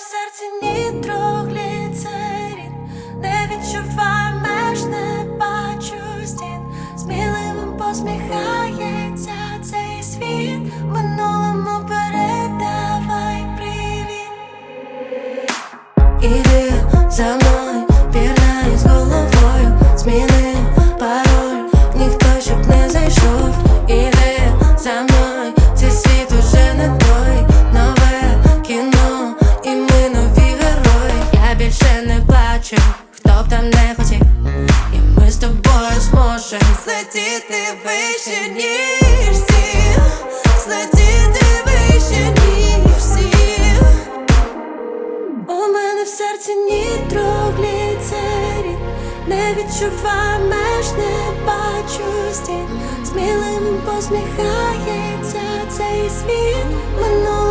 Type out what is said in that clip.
серці нітрогліцерин, не відчуваю меж, не бачу стін. Сміливим посміхається цей світ, минулому передавай привіт. Іди за мною, пірнай з головою, зміни пароль, ніхто щоб не зайшов. Іди за мною, цей світ уже не той, нове кіно і ми нові герої. Я більше не плачу, хто б там не хотів, і ми з тобою зможем злетіти вище, ніж всі, злетіти вище, ніж всі. У мене в серці нітрогліцерин, не відчуваю меж, не бачу стін. Сміливим посміхається цей світ, минуле